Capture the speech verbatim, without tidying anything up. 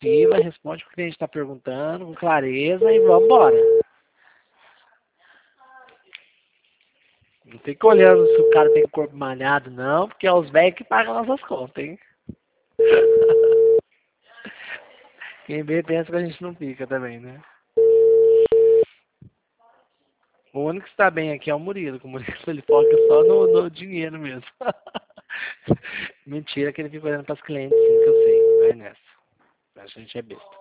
assertiva, responde o que o cliente está perguntando, com clareza e vamos embora. Não fica olhando se o cara tem corpo malhado, não, porque é os velhos que pagam nossas contas, hein? Quem vê pensa que a gente não fica também, né? O único que está bem aqui é o Murilo, que o Murilo ele foca só no, no dinheiro mesmo. Mentira que ele fica olhando para os clientes, sim, que eu sei. Vai nessa. A gente é besta.